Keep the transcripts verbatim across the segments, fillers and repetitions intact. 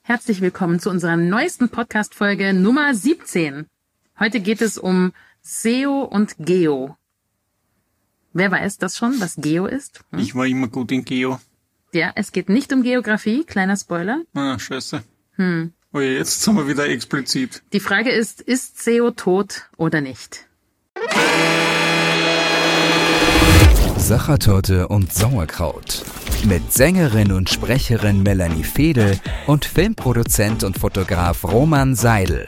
Herzlich willkommen zu unserer neuesten Podcast-Folge Nummer siebzehn. Heute geht es um S E O und Geo. Wer weiß das schon, was Geo ist? Hm? Ich war immer gut in Geo. Ja, es geht nicht um Geografie, kleiner Spoiler. Ah, scheiße. Hm. Oh ja, jetzt sind wir wieder explizit. Die Frage ist, ist S E O tot oder nicht? Sachertorte und Sauerkraut. Mit Sängerin und Sprecherin Melanie Fehde und Filmproduzent und Fotograf Roman Seidel.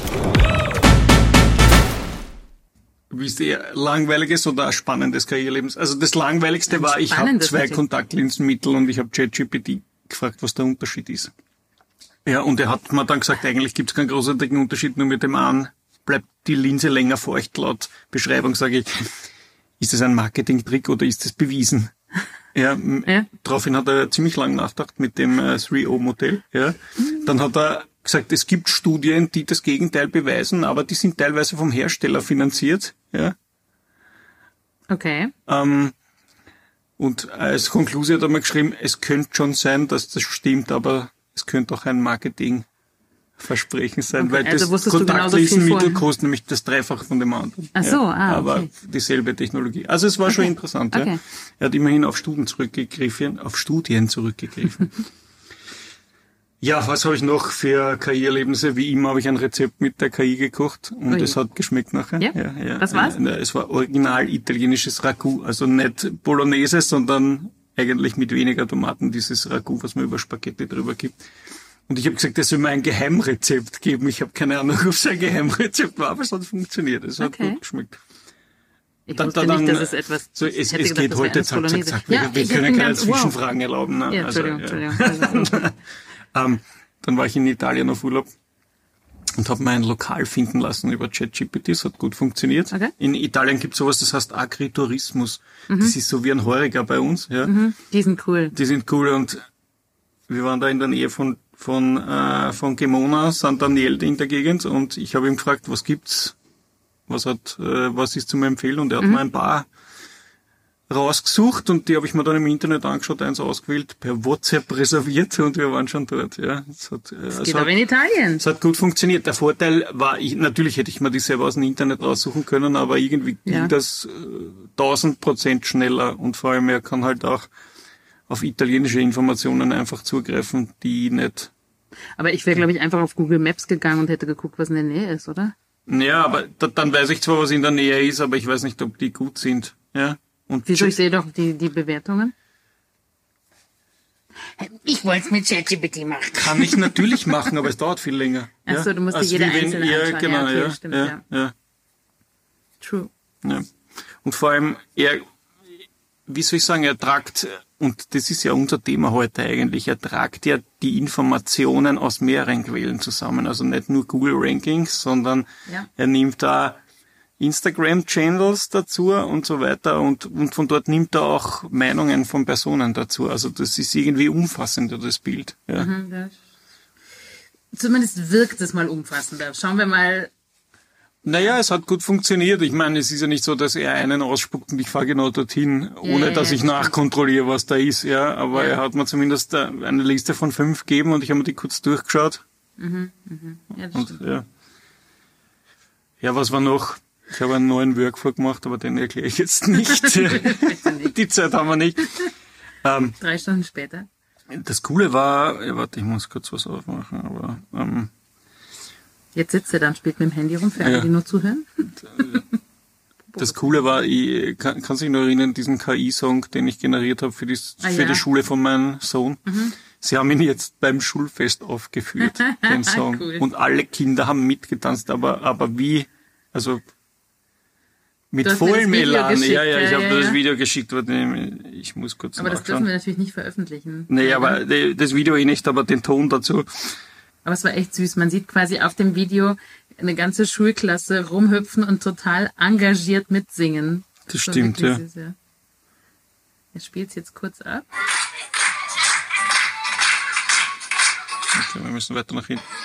Wisst ihr, langweiliges oder spannendes Karrierelebens? Also das Langweiligste war, ich habe zwei natürlich. Kontaktlinsenmittel und ich habe ChatGPT gefragt, was der Unterschied ist. Ja, und er hat mir dann gesagt, eigentlich gibt es keinen großartigen Unterschied, nur mit dem einen bleibt die Linse länger feucht. Laut Beschreibung sage ich, ist das ein Marketing-Trick oder ist das bewiesen? Ja, ja. Daraufhin hat er ziemlich lang nachgedacht mit dem äh, drei O-Modell. Ja. Dann hat er gesagt, es gibt Studien, die das Gegenteil beweisen, aber die sind teilweise vom Hersteller finanziert. Ja. Okay. Ähm, und als Konklusion hat er mal geschrieben, es könnte schon sein, dass das stimmt, aber es könnte auch ein Marketingversprechen sein, okay, weil also das Kontaktlinsenmittel kostet nämlich das Dreifache von dem anderen. Ach so, ja, ah, okay. Aber dieselbe Technologie. Also es war okay. schon interessant. Okay. Ja. Er hat immerhin auf Studien zurückgegriffen, auf Studien zurückgegriffen. Ja, was habe ich noch für Karriererlebnisse? Wie immer habe ich ein Rezept mit der K I gekocht und es hat geschmeckt nachher. Ja? Ja, ja. Was war's? Ja, es war original italienisches Ragout, also nicht Bolognese, sondern eigentlich mit weniger Tomaten, dieses Ragout, was man über Spaghetti drüber gibt. Und ich habe gesagt, es soll mir ein Geheimrezept geben. Ich habe keine Ahnung, ob es ein Geheimrezept war, aber es hat funktioniert. Es hat okay. gut geschmeckt. Ich dann, wusste dann, nicht, dass es etwas... So, es, es gedacht, geht heute, zack, zack, zack. Ja, wir können keine Zwischenfragen wow. erlauben. Ne? Ja, also, Entschuldigung, ja. Entschuldigung. um, dann war ich in Italien auf Urlaub und habe mein Lokal finden lassen über ChatGPT. Das hat gut funktioniert. Okay. In Italien gibt es sowas, das heißt Agritourismus. Mhm. Das ist so wie ein Heuriger bei uns. Ja. Mhm. Die sind cool. Die sind cool und wir waren da in der Nähe von von äh, von Gemona, Sant'Agnello in der Gegend und ich habe ihn gefragt, was gibt's, was hat, äh, was ist zum Empfehlen und er hat mhm. mir ein paar rausgesucht und die habe ich mir dann im Internet angeschaut, eins ausgewählt, per WhatsApp reserviert und wir waren schon dort. Ja, es hat, äh, das es geht hat, aber in Italien. Es hat gut funktioniert. Der Vorteil war, ich, natürlich hätte ich mir die selber aus dem Internet raussuchen können, aber irgendwie ging ja. das tausend äh, Prozent schneller und vor allem er kann halt auch auf italienische Informationen einfach zugreifen, die nicht... Aber ich wäre, glaube ich, einfach auf Google Maps gegangen und hätte geguckt, was in der Nähe ist, oder? Ja, aber da, dann weiß ich zwar, was in der Nähe ist, aber ich weiß nicht, ob die gut sind. Ja. Und Wieso? Ich sehe doch die, die Bewertungen. Ich wollte es mit ChatGPT machen. Kann ich natürlich machen, aber es dauert viel länger. Ach so, ja? du musst dir also jede wenn, einzelne ja, anschauen. genau, ja, okay, ja, stimmt, ja, ja. ja. True. Ja. Und vor allem, er, wie soll ich sagen, er tragt, und das ist ja unser Thema heute eigentlich, er tragt ja die Informationen aus mehreren Quellen zusammen. Also nicht nur Google Rankings, sondern ja. er nimmt da Instagram-Channels dazu und so weiter und, und von dort nimmt er auch Meinungen von Personen dazu. Also das ist irgendwie umfassender, das Bild. Ja. Mhm, ja. Zumindest wirkt es mal umfassender. Schauen wir mal. Naja, es hat gut funktioniert. Ich meine, es ist ja nicht so, dass er einen ausspuckt und ich fahre genau dorthin, ohne ja, dass ja, ich nachkontrolliere, was da ist. Ja, aber ja. er hat mir zumindest eine Liste von fünf gegeben und ich habe mir die kurz durchgeschaut. Mhm, mhm. Ja, das und, stimmt. ja. ja, was war noch? Ich habe einen neuen Workflow gemacht, aber den erkläre ich jetzt nicht. nicht. Die Zeit haben wir nicht. Ähm, Drei Stunden später. Das Coole war, ja, warte, ich muss kurz was aufmachen, aber ähm, jetzt sitzt er da und spielt mit dem Handy rum, für alle, ja. die nur zuhören. Das Coole war, ich kann, kann sich noch erinnern, diesen K I-Song, den ich generiert habe für die, ah, für ja. die Schule von meinem Sohn. Mhm. Sie haben ihn jetzt beim Schulfest aufgeführt, den Song. Cool. Und alle Kinder haben mitgetanzt, aber, aber wie, also mit vollem Elan. Ja, ja, ich ja, habe ja, das ja. Video geschickt, ich muss kurz Aber nachschauen. das dürfen wir natürlich nicht veröffentlichen. Nee, ja, aber das Video eh nicht, aber den Ton dazu. Aber es war echt süß. Man sieht quasi auf dem Video eine ganze Schulklasse rumhüpfen und total engagiert mitsingen. Das stimmt, ja. Süß, ja. Er spielt es jetzt kurz ab. Okay, wir müssen weiter nach hinten.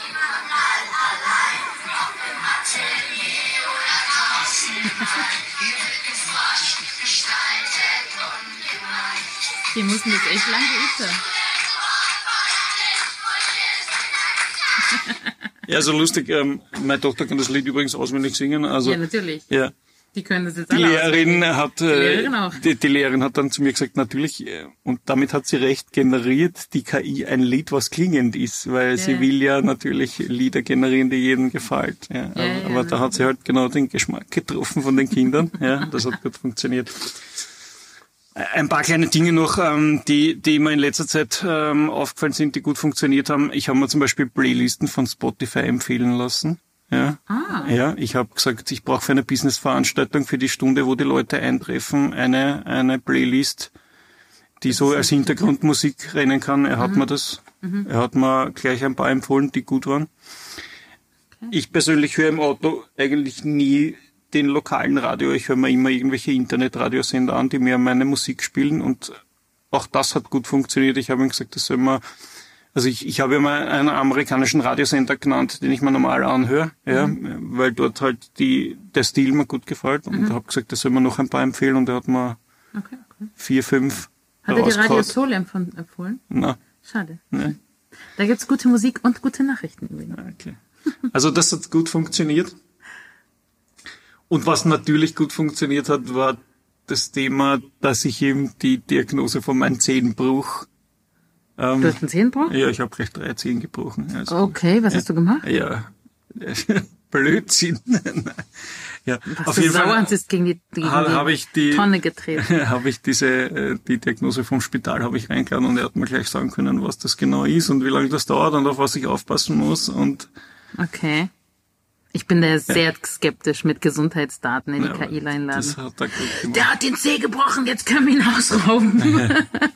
Die mussten das echt lang geübt haben. Ja, so lustig. Ähm, meine Tochter kann das Lied übrigens auswendig singen. Also, ja, natürlich. Ja. Die können das jetzt Die alle Lehrerin hat, die Lehrerin auch. Die, die Lehrerin hat dann zu mir gesagt, natürlich, und damit hat sie recht, generiert die K I ein Lied, was klingend ist, weil ja. sie will ja natürlich Lieder generieren, die jedem gefällt. Ja, ja, aber ja, da hat sie halt genau den Geschmack getroffen von den Kindern. Ja, das hat gut funktioniert. Ein paar kleine Dinge noch, ähm, die, die mir in letzter Zeit ähm, aufgefallen sind, die gut funktioniert haben. Ich habe mir zum Beispiel Playlisten von Spotify empfehlen lassen. Ja, ah. ja. Ich habe gesagt, ich brauche für eine Business-Veranstaltung für die Stunde, wo die Leute eintreffen, eine eine Playlist, die so als Hintergrundmusik rennen kann. Er hat mhm. mir das, mhm. er hat mir gleich ein paar empfohlen, die gut waren. Okay. Ich persönlich höre im Auto eigentlich nie den lokalen Radio. Ich höre mir immer irgendwelche Internetradiosender an, die mir meine Musik spielen, und auch das hat gut funktioniert. Ich habe ihm gesagt, das soll man Also ich, ich habe ja mal einen amerikanischen Radiosender genannt, den ich mir normal anhöre, ja, mhm. weil dort halt die der Stil mir gut gefällt, und mhm. habe gesagt, das soll man noch ein paar empfehlen, und er hat mir okay, okay. vier, fünf Hat er dir Radio Soul empfohlen? Nein. Schade. Nee. Da gibt's gute Musik und gute Nachrichten übrigens. Okay. Also das hat gut funktioniert. Und was natürlich gut funktioniert hat, war das Thema, dass ich eben die Diagnose von meinem Zehenbruch Ähm, du hast einen Zehenbruch? Ja, ich habe gleich drei Zehen gebrochen. Also, okay, was ja, hast du gemacht? Ja, Blödsinn. Ja, was auf du jeden sauer Fall und ist gegen die, gegen ha, die hab ich die, Tonne getreten. Habe ich diese die Diagnose vom Spital habe ich reingeladen, und er hat mir gleich sagen können, was das genau ist und wie lange das dauert und auf was ich aufpassen muss. Und okay. Ich bin da sehr ja. skeptisch mit Gesundheitsdaten in die ja, K I reinladen. Das hat er gut gemacht. Der hat den Zeh gebrochen, jetzt können wir ihn ausrauben.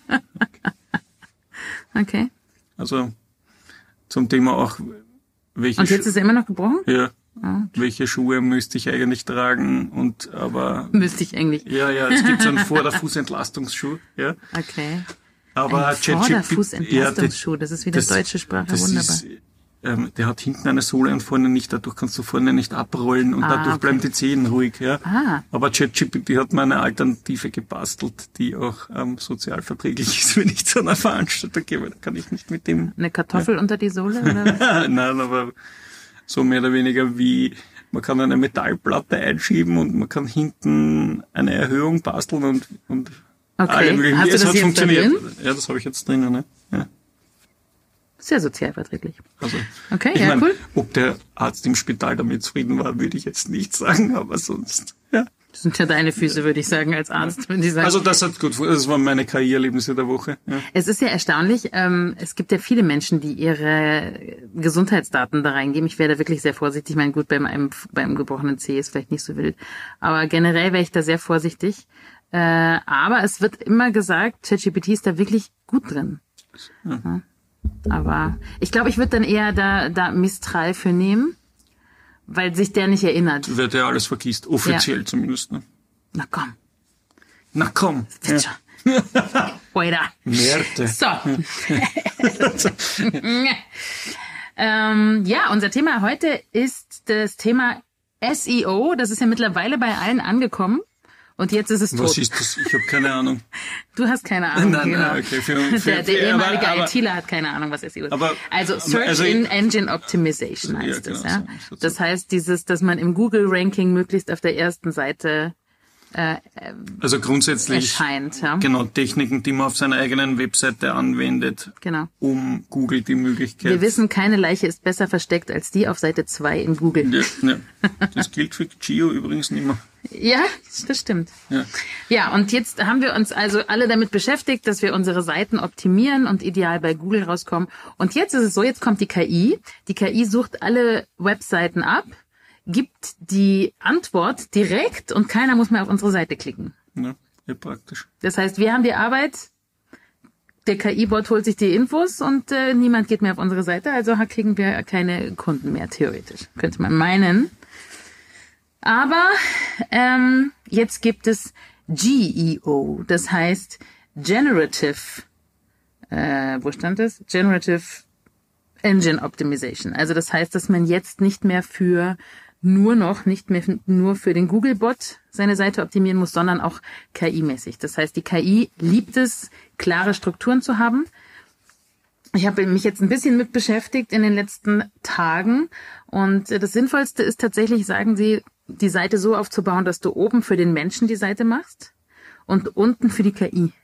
Okay. Also zum Thema auch, welche Und jetzt ist er immer noch gebrochen? Ja. Oh. Welche Schuhe müsste ich eigentlich tragen, und aber müsste ich eigentlich. Ja, ja, es gibt so einen Vorderfußentlastungsschuh, ja. Okay. Aber ein Vorderfußentlastungsschuh, ja, das ist wieder das, deutsche Sprache, das wunderbar. Ist, ähm, der hat hinten eine Sohle und vorne nicht, dadurch kannst du vorne nicht abrollen, und ah, dadurch okay. bleiben die Zehen ruhig, ja. Ah. Aber ChatGPT hat mir eine Alternative gebastelt, die auch ähm, sozial verträglich ist, wenn ich zu einer Veranstaltung gehe, da kann ich nicht mit dem... Eine Kartoffel ja. unter die Sohle, oder was? Nein, aber so mehr oder weniger wie, man kann eine Metallplatte einschieben und man kann hinten eine Erhöhung basteln und, und okay. alle möglichen. Hast du es das hat jetzt funktioniert. drin? Ja, das habe ich jetzt drinnen, ne? Ja. Sehr sozialverträglich. Also, okay, ich ja, mein, cool. Ob der Arzt im Spital damit zufrieden war, würde ich jetzt nicht sagen, aber sonst, ja. Das sind ja deine Füße, würde ich sagen, als Arzt, wenn die sagen. Also das hat gut, das waren meine K I-Erlebnisse der Woche. Ja. Es ist ja erstaunlich, ähm, es gibt ja viele Menschen, die ihre Gesundheitsdaten da reingeben. Ich wäre da wirklich sehr vorsichtig. Ich meine, gut, beim einem, beim gebrochenen Zeh ist vielleicht nicht so wild. Aber generell wäre ich da sehr vorsichtig. Äh, aber es wird immer gesagt, ChatGPT ist da wirklich gut drin. Ja. Ja. Aber ich glaube, ich würde dann eher da, da Mistral für nehmen. Weil sich der nicht erinnert. Wird ja alles vergisst, offiziell ja. zumindest. Ne? Na komm. Na komm. Wird schon. Oida. Merde. So. ähm, ja, unser Thema heute ist das Thema S E O. Das ist ja mittlerweile bei allen angekommen. Und jetzt ist es tot. Was ist das? Ich habe keine Ahnung. Du hast keine Ahnung. Nein, genau. nein, okay. Für, für, der der für, ehemalige aber, ITler hat keine Ahnung, was S E O ist. Aber, also Search also, Engine Optimization heißt ja, es. genau, Ja? so, so. Das heißt, dieses, dass man im Google-Ranking möglichst auf der ersten Seite äh, also grundsätzlich erscheint. Ja? Genau, Techniken, die man auf seiner eigenen Webseite anwendet, genau. um Google die Möglichkeit... Wir wissen, keine Leiche ist besser versteckt als die auf Seite zwei in Google. Ja, ja. Das gilt für Geo übrigens nicht mehr. Ja, das stimmt. Ja. Ja, und jetzt haben wir uns also alle damit beschäftigt, dass wir unsere Seiten optimieren und ideal bei Google rauskommen. Und jetzt ist es so, jetzt kommt die K I. Die K I sucht alle Webseiten ab, gibt die Antwort direkt und keiner muss mehr auf unsere Seite klicken. Ja, sehr praktisch. Das heißt, wir haben die Arbeit, der K I-Bot holt sich die Infos und äh, niemand geht mehr auf unsere Seite, also kriegen wir keine Kunden mehr, theoretisch. Könnte man meinen. Aber ähm, jetzt gibt es G E O, das heißt Generative, äh, wo stand das? Generative Engine Optimization. Also das heißt, dass man jetzt nicht mehr für nur noch, nicht mehr nur für den Google-Bot seine Seite optimieren muss, sondern auch K I-mäßig. Das heißt, die K I liebt es, klare Strukturen zu haben. Ich habe mich jetzt ein bisschen mit beschäftigt in den letzten Tagen und das Sinnvollste ist tatsächlich, sagen sie, die Seite so aufzubauen, dass du oben für den Menschen die Seite machst und unten für die K I.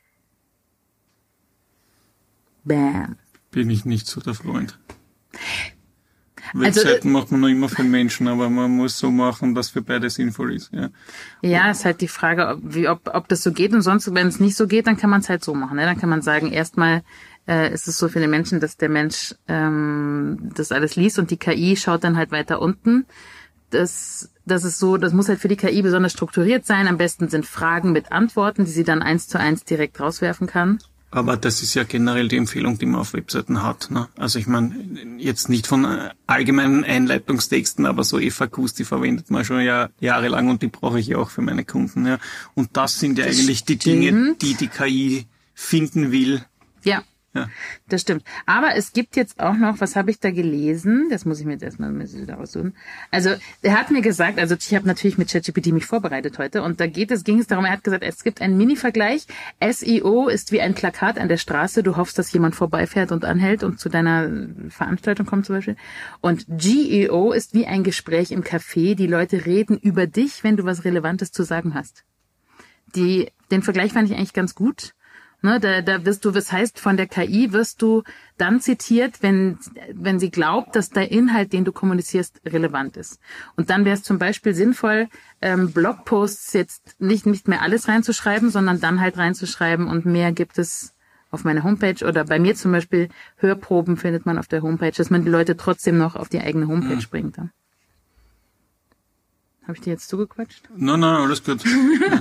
Bam. Bin ich nicht so der Freund. Webseiten also, macht man noch immer für Menschen, aber man muss so machen, dass für beide sinnvoll ist. Ja, ja ist halt die Frage, ob, wie, ob, ob das so geht. Und sonst, wenn es nicht so geht, dann kann man es halt so machen. Ne? Dann kann man sagen, erstmal äh, ist es so für den Menschen, dass der Mensch ähm, das alles liest und die K I schaut dann halt weiter unten. Das, das ist so, das muss halt für die K I besonders strukturiert sein. Am besten sind Fragen mit Antworten, die sie dann eins zu eins direkt rauswerfen kann. Aber das ist ja generell die Empfehlung, die man auf Webseiten hat. Ne? Also ich meine, jetzt nicht von allgemeinen Einleitungstexten, aber so F A Qs, die verwendet man schon ja jahrelang und die brauche ich ja auch für meine Kunden. Ja. Und das sind ja das eigentlich stimmt. die Dinge, die die K I finden will. Ja. Ja. Das stimmt. Aber es gibt jetzt auch noch, was habe ich da gelesen? Das muss ich mir jetzt erstmal wieder aussuchen. Also, er hat mir gesagt, also ich habe natürlich mit ChatGPT mich vorbereitet heute und da geht es, ging es darum, er hat gesagt, es gibt einen Mini-Vergleich. S E O ist wie ein Plakat an der Straße. Du hoffst, dass jemand vorbeifährt und anhält und zu deiner Veranstaltung kommt zum Beispiel. Und G E O ist wie ein Gespräch im Café. Die Leute reden über dich, wenn du was Relevantes zu sagen hast. Die, den Vergleich fand ich eigentlich ganz gut. Ne, da, da wirst du, was heißt, von der K I wirst du dann zitiert, wenn, wenn sie glaubt, dass der Inhalt, den du kommunizierst, relevant ist. Und dann wäre es zum Beispiel sinnvoll, ähm, Blogposts jetzt nicht, nicht mehr alles reinzuschreiben, sondern dann halt reinzuschreiben und mehr gibt es auf meiner Homepage oder bei mir zum Beispiel Hörproben findet man auf der Homepage, dass man die Leute trotzdem noch auf die eigene Homepage mhm. bringt. Ja. Habe ich dir jetzt zugequatscht? Nein, nein, alles gut. Ja.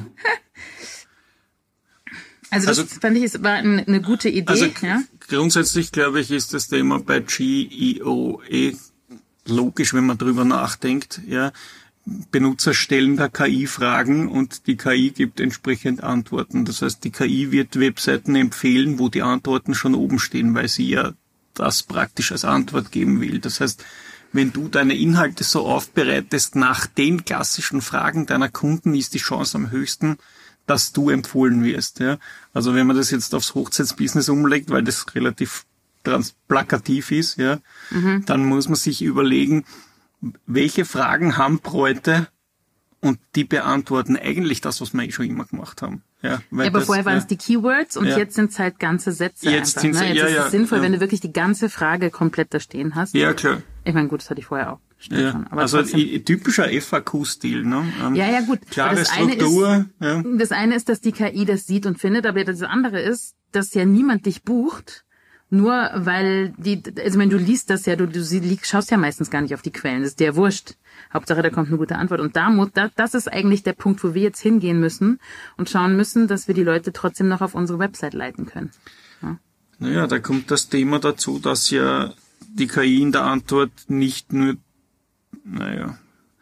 Also das also, fand ich, es war eine, eine gute Idee. Also ja? Grundsätzlich, glaube ich, ist das Thema bei G E O eh logisch, wenn man drüber nachdenkt. Ja, Benutzer stellen da K I Fragen und die K I gibt entsprechend Antworten. Das heißt, die K I wird Webseiten empfehlen, wo die Antworten schon oben stehen, weil sie ja das praktisch als Antwort geben will. Das heißt, wenn du deine Inhalte so aufbereitest nach den klassischen Fragen deiner Kunden, ist die Chance am höchsten, dass du empfohlen wirst. Ja. Also wenn man das jetzt aufs Hochzeitsbusiness umlegt, weil das relativ trans- plakativ ist, ja, mhm. dann muss man sich überlegen, welche Fragen haben Bräute und die beantworten eigentlich das, was wir eh schon immer gemacht haben. Ja, weil ja aber das, vorher waren ja, es die Keywords und ja. jetzt sind es halt ganze Sätze. Jetzt, einfach, ne? jetzt ja, ist es ja, sinnvoll, ja. wenn du wirklich die ganze Frage komplett da stehen hast. Ja, klar. Ich meine, gut, das hatte ich vorher auch. Ja, aber also i, typischer F A Q-Stil. Ne? Ähm, ja, ja, gut. Klare das Struktur. Eine ist, ja. Das eine ist, dass die K I das sieht und findet, aber das andere ist, dass ja niemand dich bucht, nur weil die, also wenn du liest das ja, du, du sie, schaust ja meistens gar nicht auf die Quellen, das ist dir wurscht. Hauptsache, da kommt eine gute Antwort. Und da muss, da, das ist eigentlich der Punkt, wo wir jetzt hingehen müssen und schauen müssen, dass wir die Leute trotzdem noch auf unsere Website leiten können. Ja. Naja, da kommt das Thema dazu, dass ja die K I in der Antwort nicht nur, naja,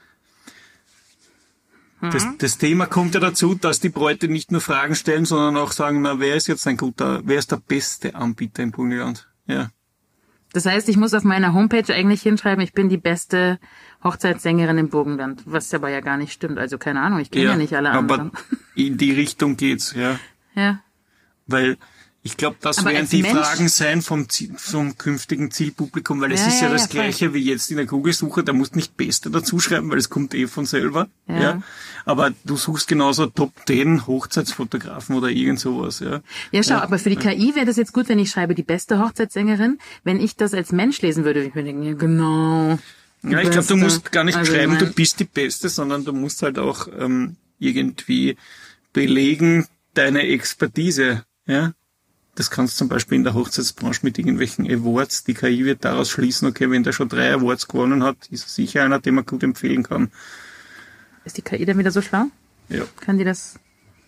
mhm. das, das Thema kommt ja dazu, dass die Bräute nicht nur Fragen stellen, sondern auch sagen, na, wer ist jetzt ein guter, wer ist der beste Anbieter im Burgenland? Ja. Das heißt, ich muss auf meiner Homepage eigentlich hinschreiben, ich bin die beste Hochzeitssängerin im Burgenland, was aber ja gar nicht stimmt. Also keine Ahnung, ich kenne ja, ja nicht alle anderen. Aber in die Richtung geht's, ja. Ja. Weil ich glaube, das aber werden die Mensch Fragen sein vom, Ziel, vom künftigen Zielpublikum, weil es ja, ist ja, ja das ja, Gleiche wie jetzt in der Google-Suche, da musst du nicht Beste dazu schreiben, weil es kommt eh von selber. Ja. ja. Aber du suchst genauso Top zehn Hochzeitsfotografen oder irgend sowas. Ja, ja schau, ja. aber für die K I wäre das jetzt gut, wenn ich schreibe, die beste Hochzeitssängerin. Wenn ich das als Mensch lesen würde, würde ich mir denken, ja genau. Ja, ich glaube, du musst gar nicht also schreiben, du bist die Beste, sondern du musst halt auch ähm, irgendwie belegen deine Expertise. Ja. Das kannst du zum Beispiel in der Hochzeitsbranche mit irgendwelchen Awards, die K I wird daraus schließen, okay, wenn der schon drei Awards gewonnen hat, ist er sicher einer, den man gut empfehlen kann. Ist die K I dann wieder so schlau? Ja. Kann die das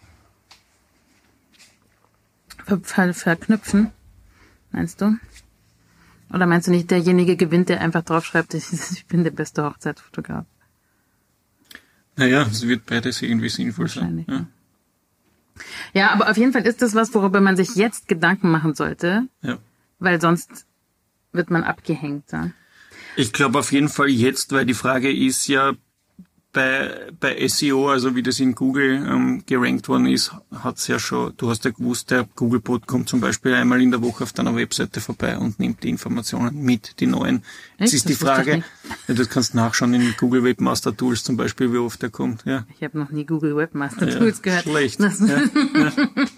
ver- ver- verknüpfen, meinst du? Oder meinst du nicht, derjenige gewinnt, der einfach draufschreibt, ich bin der beste Hochzeitsfotograf? Naja, es wird beides irgendwie sinnvoll sein. Ja. Ja, aber auf jeden Fall ist das was, worüber man sich jetzt Gedanken machen sollte, ja. weil sonst wird man abgehängt. Ja. Ich glaube auf jeden Fall jetzt, weil die Frage ist ja, bei, bei S E O, also wie das in Google ähm, gerankt worden ist, hat's ja schon, du hast ja gewusst, der Googlebot kommt zum Beispiel einmal in der Woche auf deiner Webseite vorbei und nimmt die Informationen mit, die neuen. Jetzt ist die Frage, ja, das kannst du nachschauen in Google Webmaster Tools zum Beispiel, wie oft der kommt. Ja. Ich habe noch nie Google Webmaster Tools ja, gehört. Schlecht. Ja, ja.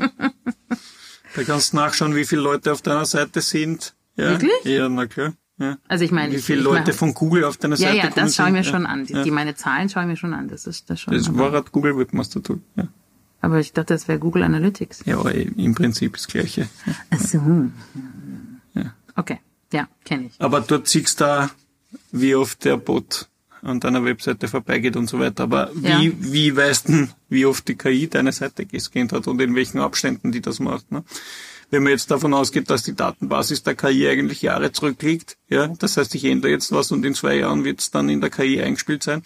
Da kannst du nachschauen, wie viele Leute auf deiner Seite sind. Ja, wirklich? Ja, na klar. Ja. Also ich meine, wie viele ich, Leute ich von Google auf deiner ja, Seite ja, kommen. Ja, das schaue ich mir sind. schon an. Die, ja. die meine Zahlen schaue ich mir schon an. Das ist das schon. Das war halt Google Webmaster Tool. Ja. Aber ich dachte, das wäre Google Analytics. Ja, aber im Prinzip das Gleiche. Ja. Ach so. Ja. Okay, ja, kenne ich. Aber dort siehst du da, wie oft der Bot an deiner Webseite vorbeigeht und so weiter. Aber wie, ja. wie weißt du, wie oft die K I deine Seite gescannt hat und in welchen Abständen die das macht, ne? Wenn man jetzt davon ausgeht, dass die Datenbasis der K I eigentlich Jahre zurückliegt, ja, das heißt, ich ändere jetzt was und in zwei Jahren wird es dann in der K I eingespielt sein.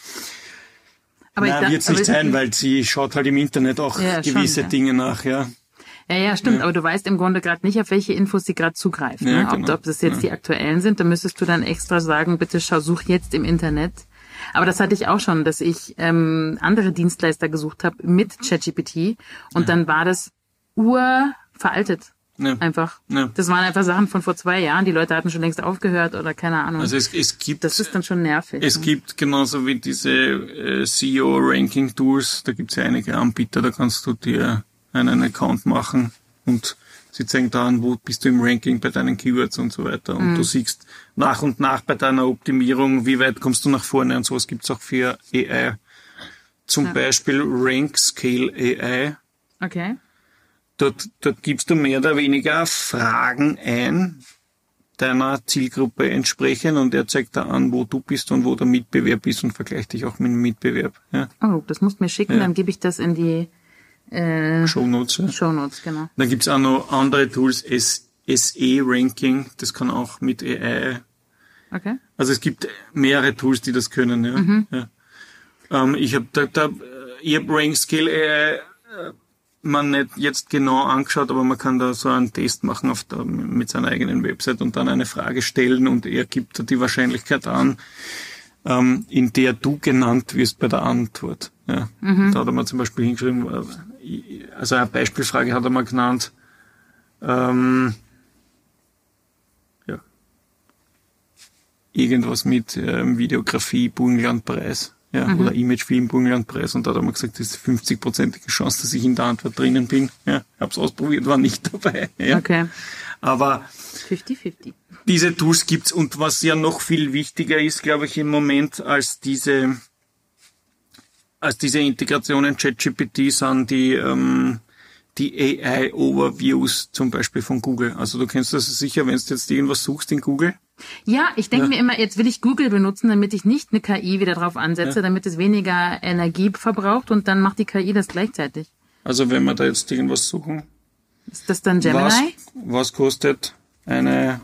Aber Nein, wird es nicht sein, weil sie schaut halt im Internet auch ja, gewisse schon, ja. Dinge nach, ja. Ja, ja, stimmt, ja. Aber du weißt im Grunde gerade nicht, auf welche Infos sie gerade zugreifen. Ja, ne? Ob, genau. ob das jetzt ja. die aktuellen sind, dann müsstest du dann extra sagen, bitte schau, such jetzt im Internet. Aber das hatte ich auch schon, dass ich ähm, andere Dienstleister gesucht habe mit ChatGPT und ja. dann war das urveraltet. Ja. Einfach. Ja. Das waren einfach Sachen von vor zwei Jahren. Die Leute hatten schon längst aufgehört oder keine Ahnung. Also es, es gibt. Das ist dann schon nervig. Es ne? gibt genauso wie diese äh, S E O-Ranking-Tools. Da gibt es ja einige Anbieter. Da kannst du dir einen Account machen und sie zeigen da an, wo bist du im Ranking bei deinen Keywords und so weiter. Und mhm. du siehst nach und nach bei deiner Optimierung, wie weit kommst du nach vorne und sowas gibt's auch für A I. Zum ja. Beispiel Rank Scale A I. Okay. Dort, dort gibst du mehr oder weniger Fragen ein, deiner Zielgruppe entsprechend, und er zeigt da an, wo du bist und wo der Mitbewerb ist und vergleicht dich auch mit dem Mitbewerb. Ja. Oh, das musst du mir schicken, ja. Dann gebe ich das in die äh, Shownotes. Ja. Shownotes, genau. Dann gibt's auch noch andere Tools, S E-Ranking, das kann auch mit A I. Okay. Also es gibt mehrere Tools, die das können. Ja. Mhm. Ja. Ähm, ich habe da, da, ich hab Rank Scale A I äh, man nicht jetzt genau angeschaut, aber man kann da so einen Test machen auf der, mit seiner eigenen Website und dann eine Frage stellen und er gibt da die Wahrscheinlichkeit an, ähm, in der du genannt wirst bei der Antwort. Ja. Mhm. Da hat er mal zum Beispiel hingeschrieben, also eine Beispielfrage hat er mal genannt, ähm, ja, irgendwas mit ähm, Videografie, Burgenlandpreis. Ja, mhm. Oder Imagefilm, Burgenlandpreis, und da hat er mal gesagt, das ist fünfzig-prozentige Chance, dass ich in der Antwort drinnen bin. Ja, hab's ausprobiert, war nicht dabei. Ja. Okay. Aber fünfzig fünfzig. Diese Tools gibt's, und was ja noch viel wichtiger ist, glaube ich, im Moment als diese, als diese Integrationen ChatGPT sind die, ähm, die A I-Overviews zum Beispiel von Google. Also du kennst das sicher, wenn du jetzt irgendwas suchst in Google. Ja, ich denke ja. mir immer, jetzt will ich Google benutzen, damit ich nicht eine K I wieder drauf ansetze, ja. damit es weniger Energie verbraucht, und dann macht die K I das gleichzeitig. Also wenn wir da jetzt irgendwas suchen. Ist das dann Gemini? Was, was kostet eine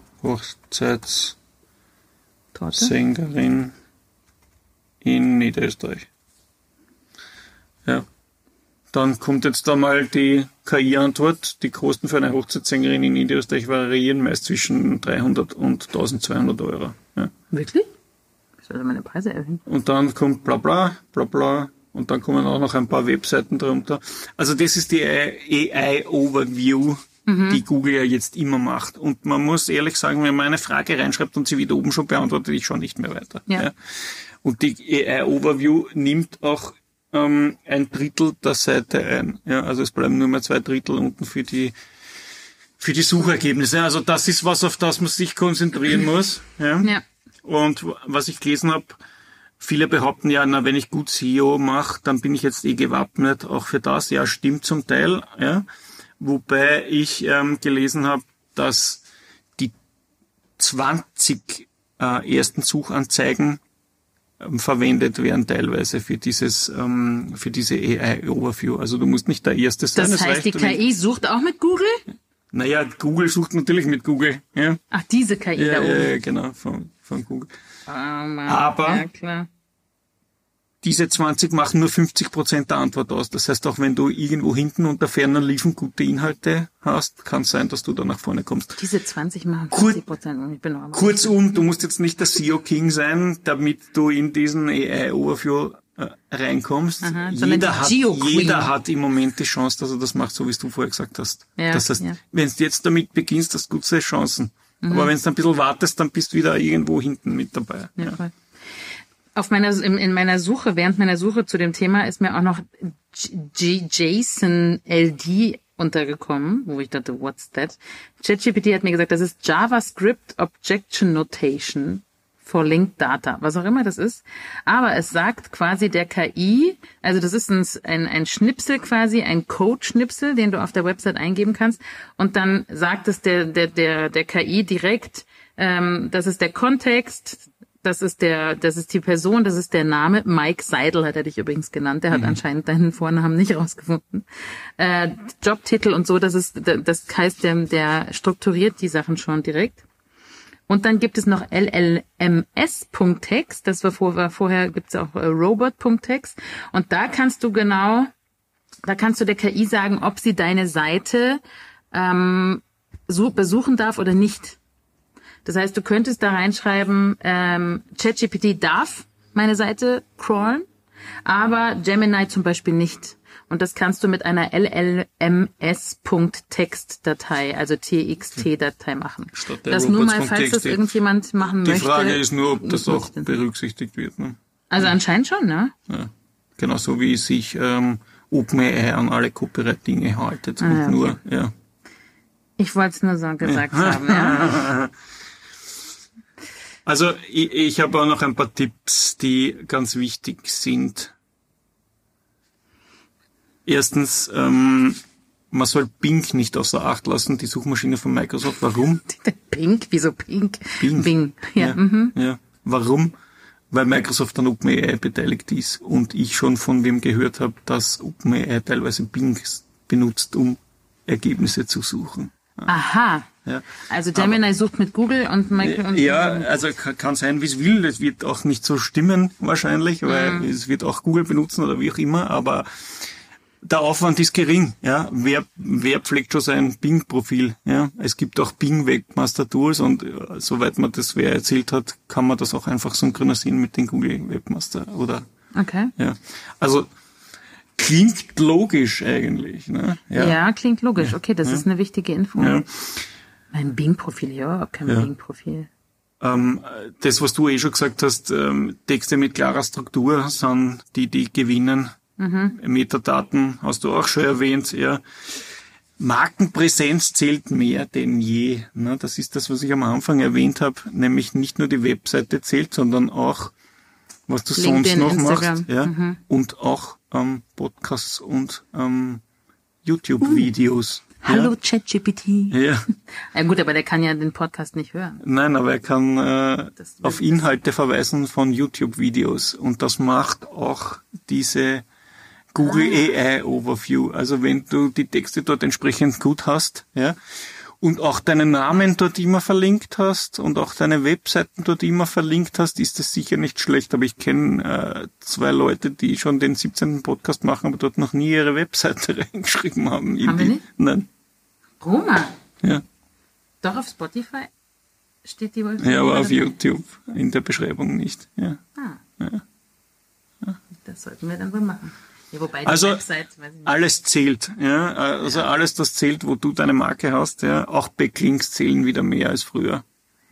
Hochzeitssängerin in Niederösterreich? Ja. Dann kommt jetzt da mal die K I-Antwort. Die Kosten für eine Hochzeitssängerin in Niederösterreich variieren meist zwischen dreihundert und eintausendzweihundert Euro. Ja. Wirklich? Ich sollte meine Preise erhöhen. Und dann kommt bla bla, bla bla, und dann kommen auch noch ein paar Webseiten drunter. Also das ist die A I-Overview, mhm. die Google ja jetzt immer macht. Und man muss ehrlich sagen, wenn man eine Frage reinschreibt und sie wird oben schon beantwortet, ich schon nicht mehr weiter. Ja. Ja. Und die A I-Overview nimmt auch ähm, ein Drittel der Seite ein. Ja, also es bleiben nur mehr zwei Drittel unten für die für die Suchergebnisse. Also das ist was, auf das man sich konzentrieren muss. Ja. Ja. Und was ich gelesen habe, viele behaupten ja, na, wenn ich gut S E O mache, dann bin ich jetzt eh gewappnet, auch für das. Ja, stimmt zum Teil. Ja. Wobei ich ähm, gelesen habe, dass die zwanzig äh, ersten Suchanzeigen ähm, verwendet werden teilweise für dieses ähm, für diese A I-Overview. Also du musst nicht der Erste sein. Das heißt, die K I sucht auch mit Google? Naja, Google sucht natürlich mit Google. Ja. Ach, diese K I ja, da oben. Ja, genau, von, von Google. Oh Mann. Aber ja, klar. Diese zwanzig machen nur fünfzig Prozent der Antwort aus. Das heißt, auch wenn du irgendwo hinten unter ferner Liefen gute Inhalte hast, kann es sein, dass du da nach vorne kommst. Diese zwanzig machen fünfzig Prozent und ich bin noch Kurzum, du musst jetzt nicht der S E O King sein, damit du in diesen A I-Overview äh, reinkommst. Aha, jeder, hat, jeder hat im Moment die Chance, dass er das macht, so wie es du vorher gesagt hast. Ja, das heißt, ja. wenn du jetzt damit beginnst, hast du gute Chancen. Mhm. Aber wenn du ein bisschen wartest, dann bist du wieder irgendwo hinten mit dabei. Ja, ja. voll. Auf meiner, in, in meiner Suche, während meiner Suche zu dem Thema ist mir auch noch G- JSON L D untergekommen, wo ich dachte, what's that? ChatGPT hat mir gesagt, das ist JavaScript Objection Notation for Linked Data, was auch immer das ist. Aber es sagt quasi der K I, also das ist ein, ein, ein Schnipsel quasi, ein Code-Schnipsel, den du auf der Website eingeben kannst. Und dann sagt es der, der, der, der K I direkt, ähm, das ist der Kontext, das ist der, das ist die Person, das ist der Name. Mike Seidel hat er dich übrigens genannt. Der hat mhm. anscheinend deinen Vornamen nicht rausgefunden. Äh, Jobtitel und so, das ist, das heißt, der, der strukturiert die Sachen schon direkt. Und dann gibt es noch L L M S.text. Das war vorher, vorher gibt es auch Robot.text. Und da kannst du genau, da kannst du der K I sagen, ob sie deine Seite ähm, so besuchen darf oder nicht. Das heißt, du könntest da reinschreiben, ähm, ChatGPT darf meine Seite crawlen, aber Gemini zum Beispiel nicht. Und das kannst du mit einer L L M S.text-Datei, also T X T-Datei machen. Das nur mal, falls das irgendjemand machen Die möchte. Die Frage ist nur, ob das auch berücksichtigt wird. Ne? Also anscheinend schon, ne? Ja. Genauso wie sich ähm, OpenAI an alle Copyright-Dinge haltet. Ah, und ja, okay. nur, ja. Ich wollte es nur so gesagt ja. haben, ja. Also ich, ich habe auch noch ein paar Tipps, die ganz wichtig sind. Erstens, ähm, man soll Bing nicht außer Acht lassen, die Suchmaschine von Microsoft. Warum? Bing? Wieso Bing? Bing. Bing. Ja. Ja, mhm. ja. Warum? Weil Microsoft an OpenAI beteiligt ist und ich schon von wem gehört habe, dass OpenAI teilweise Bing benutzt, um Ergebnisse zu suchen. Aha. Ja. Also Gemini Aber, sucht mit Google und Microsoft. Ja, also kann sein, wie es will. Das wird auch nicht so stimmen wahrscheinlich, weil mhm. es wird auch Google benutzen oder wie auch immer. Aber der Aufwand ist gering. Ja, wer wer pflegt schon sein Bing-Profil? Ja, es gibt auch Bing Webmaster Tools und ja, soweit man das wer erzählt hat, kann man das auch einfach synchronisieren mit den Google Webmaster oder. Okay. Ja, also klingt logisch eigentlich. Ne? Ja. ja, klingt logisch. Okay, das ja. ist eine wichtige Info. Ja. Mein Bing-Profil, ja, kein ja. Bing-Profil. Ähm, das, was du eh schon gesagt hast, ähm, Texte mit klarer Struktur sind die, die gewinnen. Mhm. Metadaten hast du auch schon erwähnt. Ja. Markenpräsenz zählt mehr denn je. Ne? Das ist das, was ich am Anfang erwähnt habe. Nämlich nicht nur die Webseite zählt, sondern auch, was du LinkedIn, sonst noch Instagram. machst. Ja? Mhm. Und auch ähm, Podcasts und ähm, YouTube-Videos. Uh. Hallo ChatGPT. Ja. Ja gut, aber der kann ja den Podcast nicht hören. Nein, aber er kann äh, auf Inhalte verweisen von YouTube-Videos. Und das macht auch diese Google ah. A I Overview. Also wenn du die Texte dort entsprechend gut hast, ja, und auch deinen Namen dort immer verlinkt hast und auch deine Webseiten dort immer verlinkt hast, ist das sicher nicht schlecht. Aber ich kenne äh, zwei Leute, die schon den siebzehnten Podcast machen, aber dort noch nie ihre Webseite reingeschrieben haben. Haben wir nicht? Nein. Roman? Ja. Doch auf Spotify steht die Webseite? Ja, aber auf YouTube in der Beschreibung nicht. Ja. Ah. Ja. Ja. Das sollten wir dann wohl machen. Ja, wobei die also Website, weiß ich nicht. Alles zählt, ja, also ja. alles das zählt, wo du deine Marke hast, ja, auch Backlinks zählen wieder mehr als früher.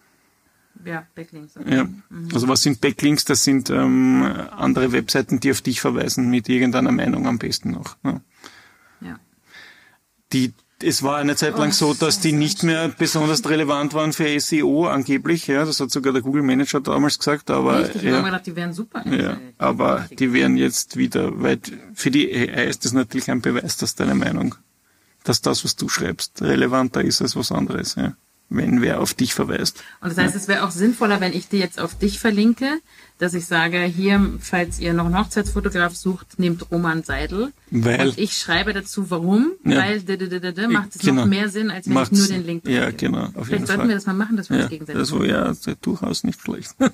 Ja, Backlinks. Okay. Ja, mhm. also was sind Backlinks? Das sind ähm, andere Webseiten, die auf dich verweisen mit irgendeiner Meinung am besten noch. Ja. Ja. Die Es war eine Zeit lang so, dass die nicht mehr besonders relevant waren für S E O angeblich. Ja, das hat sogar der Google Manager damals gesagt. Aber Echt? Ich habe ja, mir gedacht, die wären super. Ja, aber die wären jetzt wieder, weil für die A I ist das natürlich ein Beweis, dass deine Meinung, dass das, was du schreibst, relevanter ist als was anderes. Ja, wenn wer auf dich verweist. Und das heißt, ja. es wäre auch sinnvoller, wenn ich die jetzt auf dich verlinke, dass ich sage, hier, falls ihr noch einen Hochzeitsfotograf sucht, nehmt Roman Seidel. Weil, und ich schreibe dazu, warum, ja. weil d -d -d -d -d macht es genau. noch mehr Sinn, als wenn Macht's, ich nur den Link drücke. Ja, genau. Auf Vielleicht jeden sollten Fall. wir das mal machen, dass wir ja, uns gegenseitig das wäre ja durchaus nicht schlecht. ja.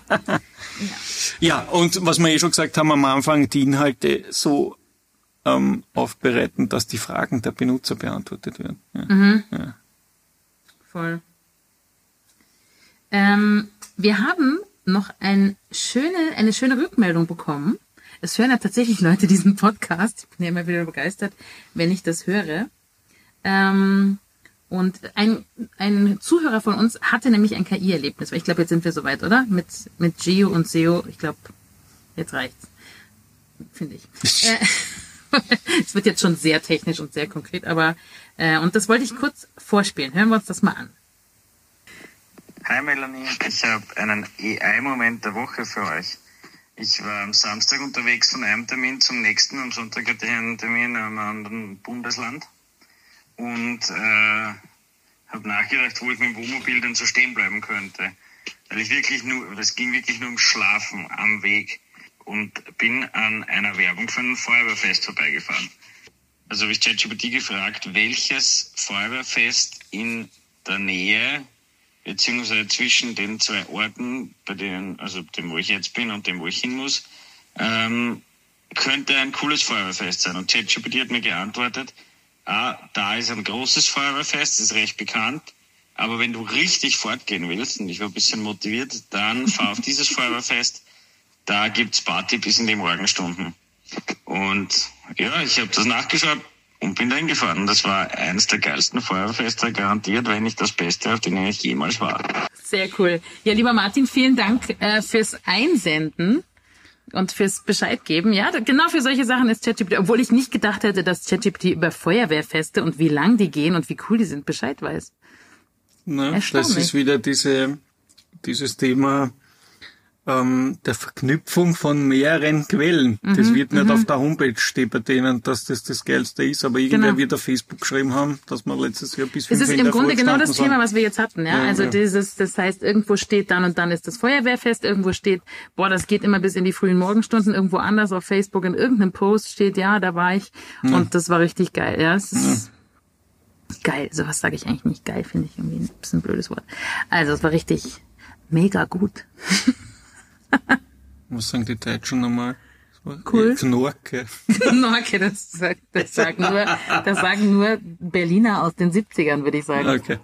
ja, und was wir eh schon gesagt haben am Anfang, die Inhalte so ähm, aufbereiten, dass die Fragen der Benutzer beantwortet werden. Ja. Mhm. Ja. Voll. Ähm, wir haben noch ein schöne, eine schöne Rückmeldung bekommen Es hören ja tatsächlich Leute diesen Podcast. Ich bin ja immer wieder begeistert, wenn ich das höre. Ähm, und ein, ein Zuhörer von uns hatte nämlich ein K I-Erlebnis. Weil ich glaube, jetzt sind wir soweit, oder? Mit, mit Geo und S E O. Ich glaube, jetzt reicht's. Finde ich. äh, es wird jetzt schon sehr technisch und sehr konkret, aber äh, und das wollte ich kurz vorspielen. Hören wir uns das mal an. Hi Melanie, ich habe einen A I-Moment der Woche für euch. Ich war am Samstag unterwegs von einem Termin zum nächsten. Am Sonntag hatte ich einen Termin in einem anderen Bundesland und äh, habe nachgedacht, wo ich mit dem Wohnmobil denn so stehen bleiben könnte. Weil ich wirklich nur, das ging wirklich nur ums Schlafen am Weg. Und bin an einer Werbung für ein Feuerwehrfest vorbeigefahren. Also habe ich ChatGPT gefragt, welches Feuerwehrfest in der Nähe, beziehungsweise zwischen den zwei Orten, bei denen, also dem, wo ich jetzt bin und dem, wo ich hin muss, ähm, könnte ein cooles Feuerwehrfest sein. Und ChatGPT hat mir geantwortet, ah, da ist ein großes Feuerwehrfest, ist recht bekannt, aber wenn du richtig fortgehen willst, und ich war ein bisschen motiviert, dann fahr auf dieses Feuerwehrfest. Da gibt's Party bis in die Morgenstunden. Und ja, ich habe das nachgeschaut und bin da hingefahren. Das war eines der geilsten Feuerwehrfeste, garantiert, wenn nicht das Beste, auf dem ich jemals war. Sehr cool. Ja, lieber Martin, vielen Dank äh, fürs Einsenden und fürs Bescheid geben. Ja, genau für solche Sachen ist ChatGPT, obwohl ich nicht gedacht hätte, dass ChatGPT über Feuerwehrfeste und wie lang die gehen und wie cool die sind, Bescheid weiß. Na, das ist wieder diese dieses Thema ähm, der Verknüpfung von mehreren Quellen. Mhm, das wird nicht mhm. auf der Homepage stehen bei denen, dass das das Geilste ist, aber irgendwer genau. wird auf Facebook geschrieben haben, dass man letztes Jahr bis fünf Das ist im Grunde genau das Thema, was wir jetzt hatten. Ja, ja also ja. dieses, das heißt, irgendwo steht dann und dann ist das Feuerwehrfest, irgendwo steht, boah, das geht immer bis in die frühen Morgenstunden, irgendwo anders auf Facebook in irgendeinem Post steht, ja, da war ich ja. und das war richtig geil. Ja, es ist ja. geil. Sowas sage ich eigentlich nicht geil, finde ich irgendwie ein bisschen ein blödes Wort. Also es war richtig mega gut. Was sagen die Deutschen nochmal? Cool. Knorke. Knorke, das, sagt, das, sagen nur, das sagen nur Berliner aus den siebzigern, würde ich sagen. Okay.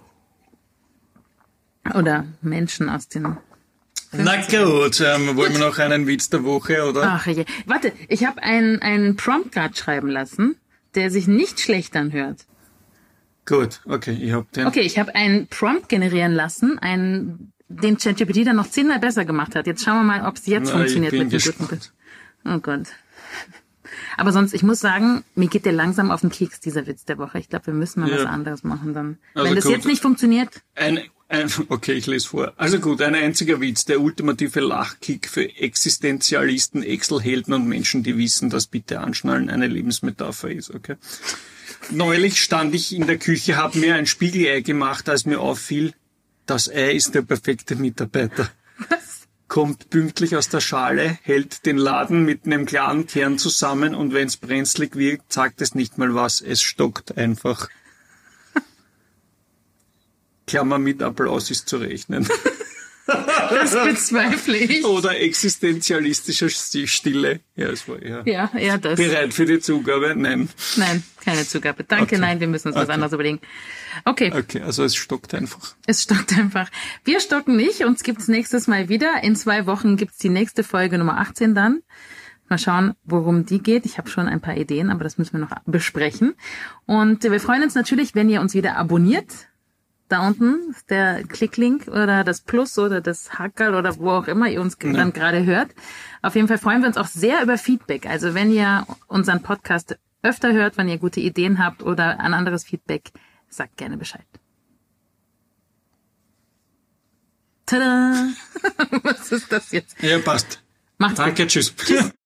Oder Menschen aus den Na gut, ähm, wollen wir noch einen Witz der Woche, oder? Ach je. Warte, ich habe einen, einen Prompt gerade schreiben lassen, der sich nicht schlecht anhört. Gut, okay, ich hab den. Okay, ich habe einen Prompt generieren lassen, einen den ChatGPT dann noch zehnmal besser gemacht hat. Jetzt schauen wir mal, ob es jetzt Na, funktioniert mit dem guten Bild. Oh Gott. Aber sonst, ich muss sagen, mir geht der langsam auf den Keks, dieser Witz der Woche. Ich glaube, wir müssen mal ja. was anderes machen dann. Also wenn das gut. jetzt nicht funktioniert. Ein, ein, okay, ich lese vor. Also gut, ein einziger Witz, der ultimative Lachkick für Existenzialisten, Excel-Helden und Menschen, die wissen, dass bitte anschnallen eine Lebensmetapher ist, okay? Neulich stand ich in der Küche, habe mir ein Spiegelei gemacht, als mir auffiel, das Ei ist der perfekte Mitarbeiter. Was? Kommt pünktlich aus der Schale, hält den Laden mit einem klaren Kern zusammen und wenn's brenzlig wirkt, sagt es nicht mal was, es stockt einfach. Klammer mit Applaus ist zu rechnen. Das bezweifle ich. Oder existenzialistischer Stille. Ja, es war eher. Ja, eher das. Bereit für die Zugabe? Nein. Nein, keine Zugabe. Danke, okay. Nein, wir müssen uns okay. was anderes überlegen. Okay. Okay, also es stockt einfach. Es stockt einfach. Wir stocken nicht, uns gibt's nächstes Mal wieder. In zwei Wochen gibt's die nächste Folge Nummer achtzehn dann. Mal schauen, worum die geht. Ich habe schon ein paar Ideen, aber das müssen wir noch besprechen. Und wir freuen uns natürlich, wenn ihr uns wieder abonniert. Da unten ist der Klicklink oder das Plus oder das Hackerl oder wo auch immer ihr uns ja. dann gerade hört. Auf jeden Fall freuen wir uns auch sehr über Feedback. Also wenn ihr unseren Podcast öfter hört, wenn ihr gute Ideen habt oder ein anderes Feedback, sagt gerne Bescheid. Tada! Was ist das jetzt? Ja, passt. Macht's Danke, gut. tschüss. Tschüss.